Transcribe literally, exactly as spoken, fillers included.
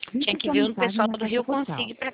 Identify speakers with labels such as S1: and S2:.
S1: Tinha
S2: Digite
S1: que
S2: sua
S1: vir um
S2: mensagem
S1: pessoal
S2: na
S1: do
S2: caixa
S1: Rio
S2: postal.
S1: Consigo para